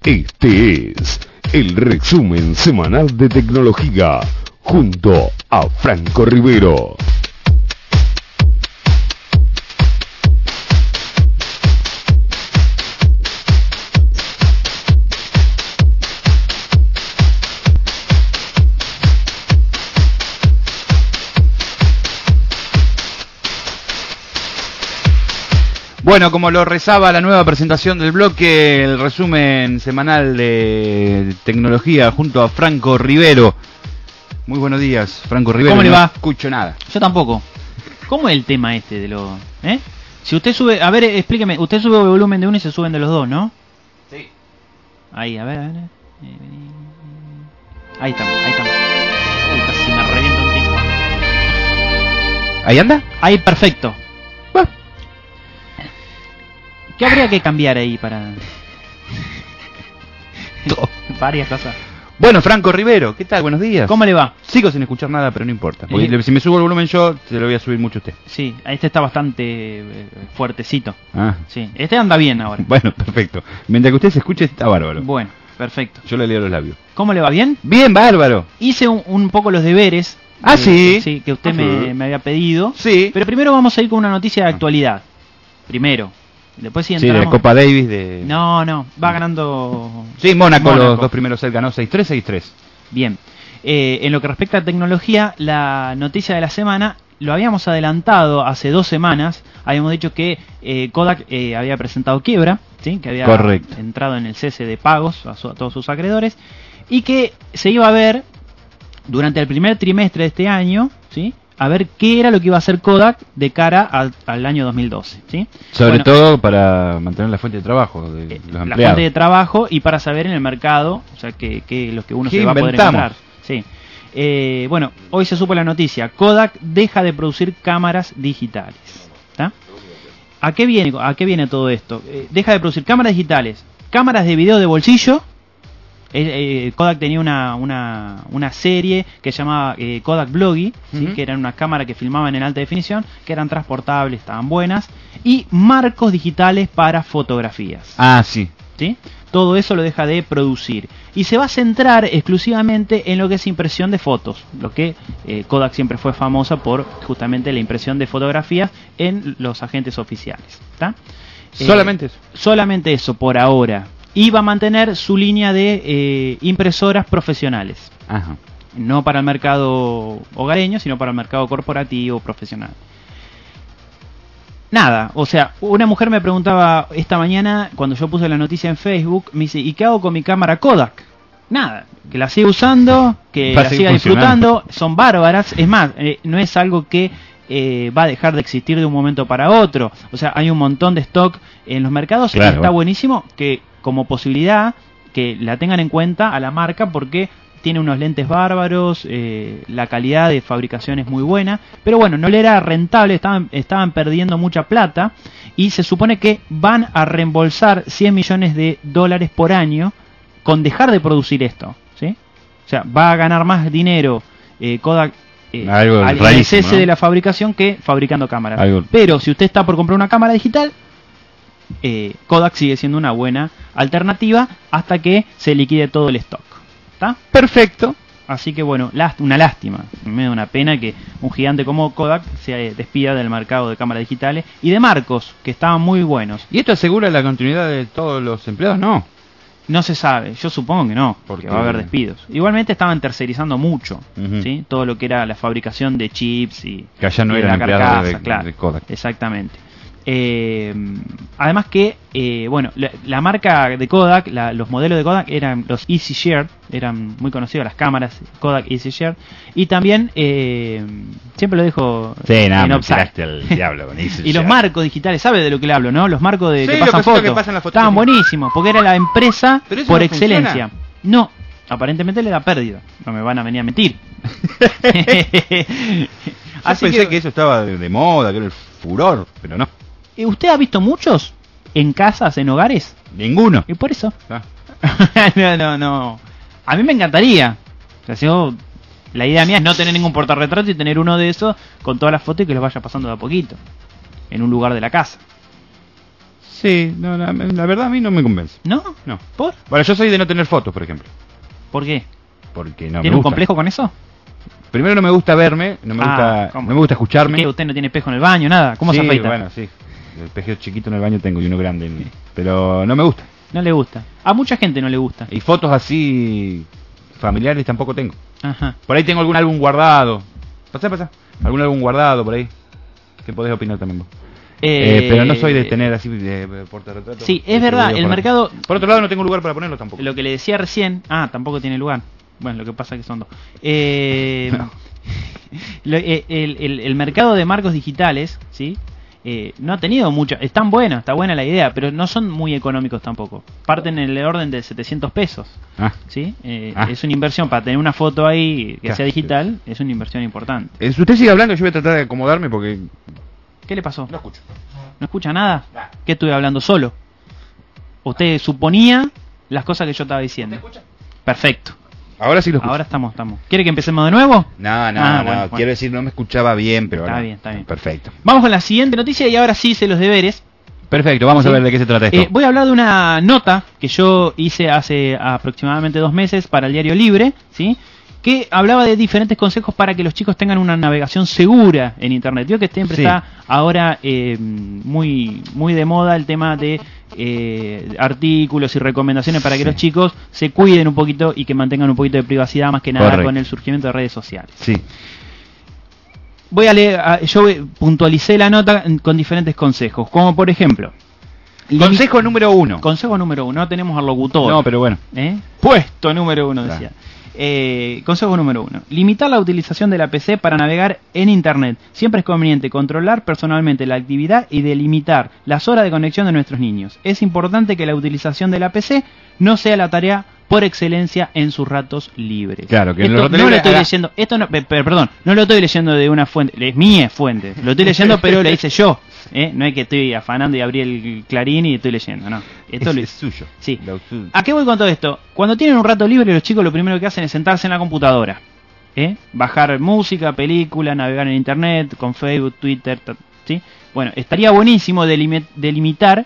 Este es el resumen semanal de tecnología junto a Franco Rivero. Bueno, como lo rezaba la nueva presentación del bloque, el resumen semanal de tecnología junto a Franco Rivero. Muy buenos días, Franco Rivero. ¿Cómo le va? No escucho nada. Yo tampoco. ¿Cómo es el tema este de lo...? Si usted sube... A ver, explíqueme. Usted sube el volumen de uno y se suben de los dos, ¿no? Sí. Ahí, a ver. Ahí estamos. Uy, casi me reviento un tipo. ¿Ahí anda? Ahí, perfecto. ¿Qué habría que cambiar ahí para...? Varias cosas. Bueno, Franco Rivero, ¿qué tal? Buenos días. ¿Cómo le va? Sigo sin escuchar nada, pero no importa. Porque si me subo el volumen yo, se lo voy a subir mucho a usted. Sí, este está bastante fuertecito. Ah. Sí, este anda bien ahora. Bueno, perfecto. Mientras que usted se escuche, está bárbaro. Bueno, perfecto. Yo le leo los labios. ¿Cómo le va? ¿Bien? Bien, bárbaro. Hice un poco los deberes. Ah, sí. Sí, que usted me había pedido. Sí. Pero primero vamos a ir con una noticia de actualidad. Primero. Después sí entramos... Sí, de Copa Davis de... No, va ganando... Sí, Mónaco. Los dos primeros set ganó 6-3, 6-3. Bien. En lo que respecta a tecnología, la noticia de la semana lo habíamos adelantado hace 2 semanas. Habíamos dicho que Kodak había presentado quiebra, ¿sí? Que había entrado en el cese de pagos a todos sus acreedores y que se iba a ver durante el primer trimestre de este año, ¿sí? A ver qué era lo que iba a hacer Kodak de cara al año 2012, ¿sí? Sobre todo para mantener la fuente de trabajo de los empleados. La fuente de trabajo y para saber en el mercado, o sea, que lo que uno se va a poder encontrar. Sí. Bueno, hoy se supo la noticia. Kodak deja de producir cámaras digitales. ¿Tá? ¿A qué viene todo esto? Deja de producir cámaras digitales, cámaras de video de bolsillo. Kodak tenía una serie que se llamaba Kodak Vlogi, ¿sí? Que eran unas cámaras que filmaban en alta definición, que eran transportables, estaban buenas, y marcos digitales para fotografías. Ah, sí. ¿Sí? Todo eso lo deja de producir y se va a centrar exclusivamente en lo que es impresión de fotos, lo que Kodak siempre fue famosa por justamente la impresión de fotografías en los agentes oficiales. ¿Tá? Solamente eso. Solamente eso por ahora. Y va a mantener su línea de impresoras profesionales. Ajá. No para el mercado hogareño, sino para el mercado corporativo, profesional. Nada, o sea, una mujer me preguntaba esta mañana, cuando yo puse la noticia en Facebook, me dice, ¿y qué hago con mi cámara Kodak? Nada, que la siga usando, que la siga disfrutando, son bárbaras. Es más, no es algo que va a dejar de existir de un momento para otro. O sea, hay un montón de stock en los mercados, claro, y está buenísimo que como posibilidad que la tengan en cuenta a la marca porque tiene unos lentes bárbaros, la calidad de fabricación es muy buena, pero bueno, no le era rentable, estaban perdiendo mucha plata y se supone que van a reembolsar $100 millones por año con dejar de producir esto, ¿sí? O sea, va a ganar más dinero Kodak al cese, ¿no?, de la fabricación que fabricando cámaras. Pero si usted está por comprar una cámara digital, Kodak sigue siendo una buena alternativa hasta que se liquide todo el stock. ¿Está? Perfecto. Así que bueno, una lástima, me da una pena que un gigante como Kodak se despida del mercado de cámaras digitales y de marcos que estaban muy buenos. ¿Y esto asegura la continuidad de todos los empleados? No. No se sabe, yo supongo que no, porque va a haber despidos. Igualmente estaban tercerizando mucho, ¿sí? Todo lo que era la fabricación de chips y que allá no era la carcasa, claro, de Kodak. Exactamente. Además que, bueno, la marca de Kodak, los modelos de Kodak eran los Easy Share, eran muy conocidos las cámaras Kodak Easy Share, y también, siempre lo dejo en Upside. El diablo con Easy y los marcos digitales, ¿sabe de lo que le hablo, no? Los marcos de que pasan fotos, estaban buenísimos, porque era la empresa por excelencia. Funciona. No, aparentemente le da pérdida, no me van a venir a mentir. Así pensé que eso estaba de moda, que era el furor, pero no. ¿Usted ha visto muchos en casas, en hogares? Ninguno. Y por eso. No. A mí me encantaría. O sea, la idea mía es no tener ningún portarretrato y tener uno de esos con todas las fotos y que los vaya pasando de a poquito. En un lugar de la casa. Sí, no, la verdad a mí no me convence. ¿No? No. ¿Por? Bueno, yo soy de no tener fotos, por ejemplo. ¿Por qué? Porque no me ¿Tiene un gusta. complejo con eso? Primero no me gusta verme, no ¿cómo? me gusta escucharme. ¿Qué? ¿Usted no tiene espejo en el baño, nada? ¿Cómo sí, se afeita? Bueno, sí. El espejo chiquito en el baño tengo y uno grande. Pero no me gusta. No le gusta. A mucha gente no le gusta. Y fotos así familiares tampoco tengo. Ajá. Por ahí tengo algún álbum guardado. Pasa. Algún álbum guardado por ahí. ¿Qué podés opinar también vos? Pero no soy de tener así de portarretrato. Sí, es verdad, el mercado... Por otro lado no tengo lugar para ponerlo tampoco. Lo que le decía recién... tampoco tiene lugar. Bueno, lo que pasa es que son dos. El mercado de marcos digitales, ¿sí? No ha tenido mucha... Está buena la idea, pero no son muy económicos tampoco. Parten en el orden de 700 pesos. ¿Sí? Es una inversión para tener una foto ahí que sea digital, es una inversión importante. Si usted sigue hablando, yo voy a tratar de acomodarme porque... ¿Qué le pasó? No escucho. ¿No escucha nada? ¿Qué estuve hablando solo? Usted suponía las cosas que yo estaba diciendo. ¿Te escucha? Perfecto. Ahora sí lo escucho. Ahora estamos. ¿Quiere que empecemos de nuevo? No. Bueno. Quiero decir, no me escuchaba bien, pero... Está bien. Perfecto. Vamos con la siguiente noticia y ahora sí hice los deberes. Perfecto, vamos a ver de qué se trata esto. Voy a hablar de una nota que yo hice hace aproximadamente 2 meses para el Diario Libre, ¿sí? Que hablaba de diferentes consejos para que los chicos tengan una navegación segura en Internet. Yo que siempre está ahora muy de moda el tema de artículos y recomendaciones para que los chicos se cuiden un poquito y que mantengan un poquito de privacidad, más que nada con el surgimiento de redes sociales. Sí. Voy a leer, yo puntualicé la nota con diferentes consejos, como por ejemplo... Consejo número 1. Consejo número 1, no tenemos al locutor. No, pero bueno. Puesto número 1, decía. Consejo número 1. Limitar la utilización de la PC para navegar en Internet. Siempre es conveniente controlar personalmente la actividad y delimitar las horas de conexión de nuestros niños. Es importante que la utilización de la PC no sea la tarea por excelencia en sus ratos libres. Claro, que esto no lo estoy leyendo. Esto no, perdón, no lo estoy leyendo de una fuente, es mi fuente. Lo estoy leyendo, pero lo hice yo. No es que estoy afanando y abrí el Clarín y estoy leyendo, no. Esto es suyo. Sí. ¿A qué voy con todo esto? Cuando tienen un rato libre, los chicos lo primero que hacen es sentarse en la computadora, bajar música, película, navegar en Internet, con Facebook, Twitter, ¿sí? Bueno, estaría buenísimo delimitar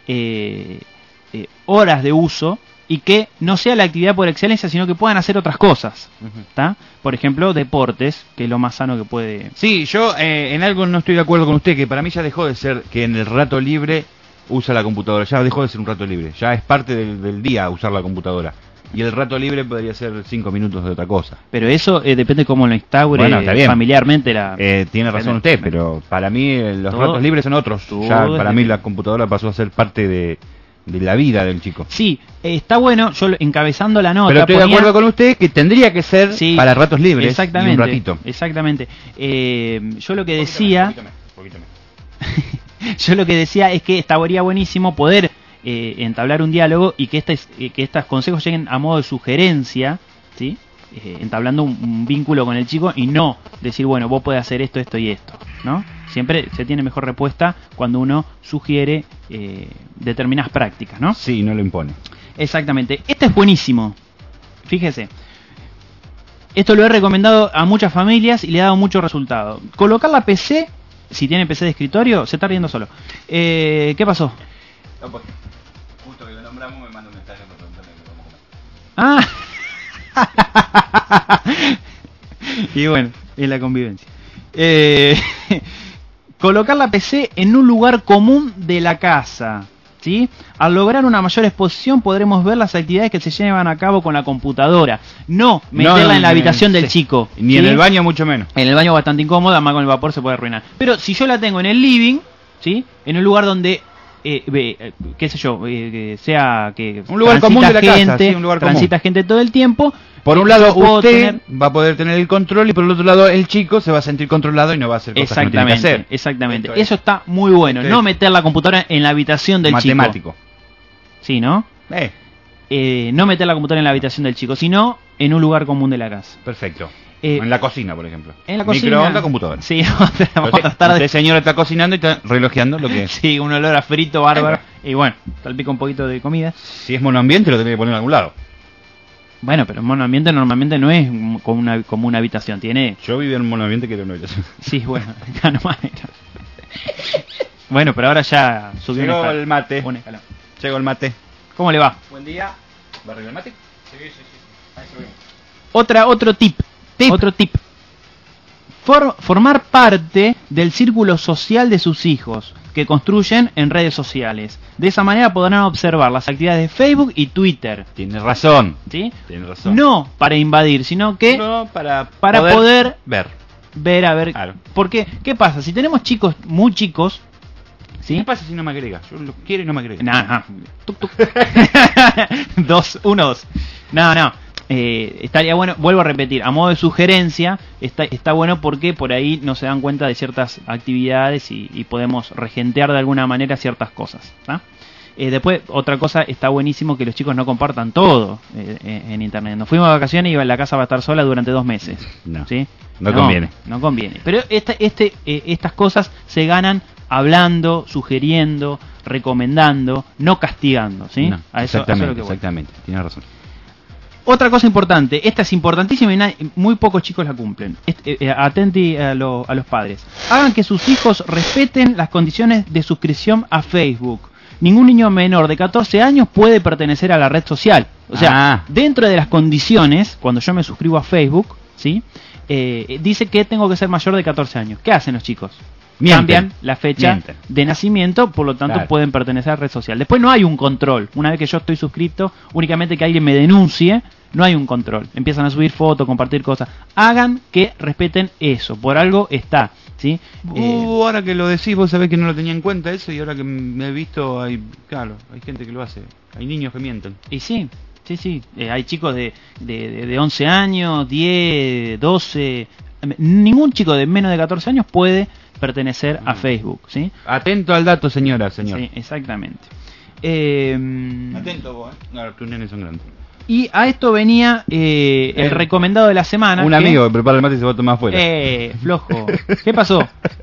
horas de uso y que no sea la actividad por excelencia, sino que puedan hacer otras cosas, ¿está? Por ejemplo, deportes, que es lo más sano que puede... Sí, yo en algo no estoy de acuerdo con usted, que para mí ya dejó de ser que en el rato libre usa la computadora, ya dejó de ser un rato libre, ya es parte del día usar la computadora. Y el rato libre podría ser 5 minutos de otra cosa. Pero eso depende cómo lo instaure familiarmente. Tiene razón usted, pero para mí los ratos libres son otros. Ya para mí la computadora pasó a ser parte de la vida del chico. Sí, está bueno, yo encabezando la nota... Pero estoy de acuerdo con usted que tendría que ser para ratos libres exactamente, y un ratito. Exactamente. Yo lo que decía... Yo lo que decía es que estaría buenísimo poder entablar un diálogo y que estos consejos lleguen a modo de sugerencia, ¿sí? Entablando un vínculo con el chico y no decir, bueno, vos podés hacer esto, esto y esto, ¿no? Siempre se tiene mejor respuesta cuando uno sugiere determinadas prácticas, ¿no? Sí, no lo impone. Exactamente. Este es buenísimo. Fíjese. Esto lo he recomendado a muchas familias y le ha dado mucho resultado. Colocar la PC, si tiene PC de escritorio, se está riendo solo. ¿Qué pasó? No, pues, justo que lo nombramos me manda un mensaje para preguntarme qué vamos a comer. Y bueno, es la convivencia. Colocar la PC en un lugar común de la casa, ¿sí? Al lograr una mayor exposición podremos ver las actividades que se llevan a cabo con la computadora. No meterla en la habitación del chico. Ni en el baño mucho menos. En el baño bastante incómoda, más con el vapor se puede arruinar. Pero si yo la tengo en el living, ¿sí? En un lugar donde... qué sé yo, sea que un lugar común de la casa, sí, un lugar transita común. Gente todo el tiempo. Por un lado usted va a poder tener el control y por el otro lado el chico se va a sentir controlado y no va a hacer cosas que no tiene que hacer. Exactamente, eso está muy bueno. No meter la computadora en la habitación del matemático. Chico. Sí, ¿no? No meter la computadora en la habitación del chico, sino en un lugar común de la casa. Perfecto. En la cocina, por ejemplo. En la cocina. Microondas, computadora. Sí, vamos a tratar de... Usted, señora, está cocinando y está relojeando lo que es. Sí, un olor a frito bárbaro. Y bueno, salpica un poquito de comida. Si es monoambiente, lo tiene que poner en algún lado. Bueno, pero monoambiente normalmente no es como una habitación. Tiene... Yo viví en un monoambiente que era una habitación. Sí, bueno, ya no manera. Bueno, pero ahora ya subió un Llegó escalón. el mate. Un escalón. Llegó el mate. ¿Cómo le va? Buen día. ¿Va a arreglar el mate? Sí. Ahí subimos. Otro tip. Otro tip. Formar parte del círculo social de sus hijos que construyen en redes sociales. De esa manera podrán observar las actividades de Facebook y Twitter. Tiene razón. ¿Sí? Tiene razón. No para invadir, sino que No, para poder ver. ver, a ver. Claro. Porque, ¿qué pasa? Si tenemos chicos muy chicos, ¿sí? ¿Qué pasa si no me agrega? Yo lo quiero y no me agrega. No. Tuc, tuc. 2, 1, 2. No. Estaría bueno, vuelvo a repetir, a modo de sugerencia, está bueno porque por ahí no se dan cuenta de ciertas actividades y podemos regentear de alguna manera ciertas cosas. ¿Ah? Después, otra cosa, está buenísimo que los chicos no compartan todo en internet. Nos fuimos de vacaciones y la casa va a estar sola durante 2 meses. No, ¿sí? no conviene. No conviene. Pero estas cosas se ganan hablando, sugiriendo, recomendando, no castigando. ¿sí? No, a eso es lo que voy. exactamente. Tienes razón. Otra cosa importante, esta es importantísima y muy pocos chicos la cumplen. Atenti a los padres. Hagan que sus hijos respeten las condiciones de suscripción a Facebook. Ningún niño menor de 14 años puede pertenecer a la red social. O sea, dentro de las condiciones, cuando yo me suscribo a Facebook, ¿sí? Dice que tengo que ser mayor de 14 años. ¿Qué hacen los chicos? Cambian la fecha de nacimiento, por lo tanto pueden pertenecer a la red social. Después no hay un control. Una vez que yo estoy suscrito, únicamente que alguien me denuncie, no hay un control. Empiezan a subir fotos, compartir cosas. Hagan que respeten eso. Por algo está. ¿sí? Ahora que lo decís, vos sabés que no lo tenía en cuenta eso, y ahora que me he visto, hay gente que lo hace. Hay niños que mienten. Y sí. Hay chicos de 11 años, 10, 12. Ningún chico de menos de 14 años puede pertenecer a Facebook. ¿sí? Atento al dato, señor. Sí, exactamente. Atento vos, No, tus nenes son grandes. Y a esto venía el recomendado de la semana. Un amigo que prepara el mate y se va a tomar afuera. Flojo. ¿Qué pasó?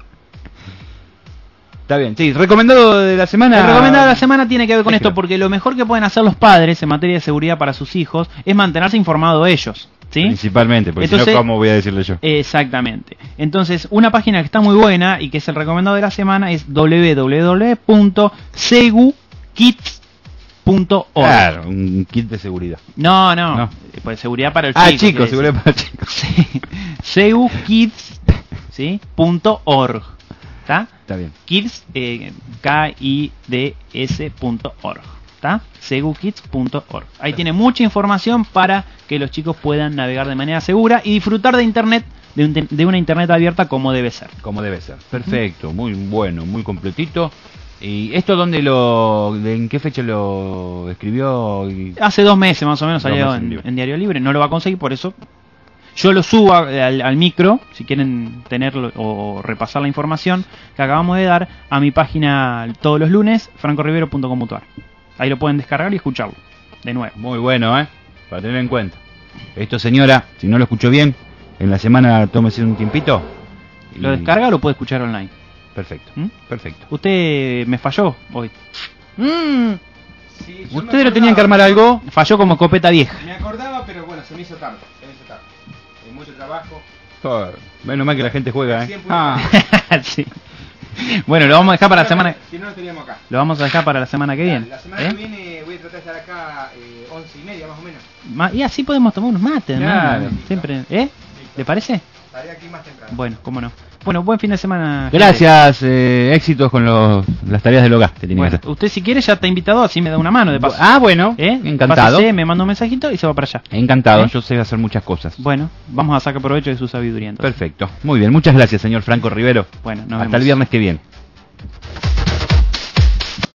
Está bien, sí, recomendado de la semana. El recomendado de la semana tiene que ver con esto, porque lo mejor que pueden hacer los padres en materia de seguridad para sus hijos es mantenerse informados ellos. ¿sí? Principalmente, porque si no, ¿cómo voy a decirle yo? Exactamente. Entonces, una página que está muy buena y que es el recomendado de la semana es www.segukids.org. Claro, un kit de seguridad. No. Pues seguridad para el chico. Chicos, seguridad para chicos. Sí. Segukids, ¿sí? .org. ¿Está? Está bien. Kids, KIDS.org. ¿Está? Segukids.org. Ahí tiene mucha información para que los chicos puedan navegar de manera segura y disfrutar de internet, de una internet abierta como debe ser. Como debe ser. Perfecto, muy bueno, muy completito. ¿Y esto en qué fecha lo escribió? Hace 2 meses más o menos salió en Diario Libre. No lo va a conseguir, por eso yo lo subo al micro, si quieren tenerlo o repasar la información que acabamos de dar, a mi página todos los lunes, francorivero.com.ar. Ahí lo pueden descargar y escucharlo de nuevo. Muy bueno, para tener en cuenta. Esto, señora, si no lo escuchó bien, en la semana tómese un tiempito. ¿Lo descarga o lo puede escuchar online? Perfecto. Perfecto. Usted me falló hoy. Sí, ustedes lo tenían que armar algo. Falló como escopeta vieja. Me acordaba, pero bueno, se me hizo tarde. Hay mucho trabajo. Menos mal que la gente juega, sí. Bueno, lo vamos a dejar para la semana. Si no, lo teníamos acá. Lo vamos a dejar para la semana que viene. La semana que viene voy a tratar de estar acá 11:30 más o menos. Y así podemos tomar unos mates, claro. Siempre. ¿Le parece? Estaré aquí más temprano. Bueno, cómo no. Bueno, buen fin de semana. Gracias, éxitos con las tareas del hogar que tienen que hacer. Usted si quiere ya está invitado, así me da una mano de paso. Bueno, encantado. Pásese, me manda un mensajito y se va para allá. Encantado, yo sé hacer muchas cosas. Bueno, vamos a sacar provecho de su sabiduría entonces. Perfecto, muy bien, muchas gracias, señor Franco Rivero. Bueno, hasta el viernes que viene.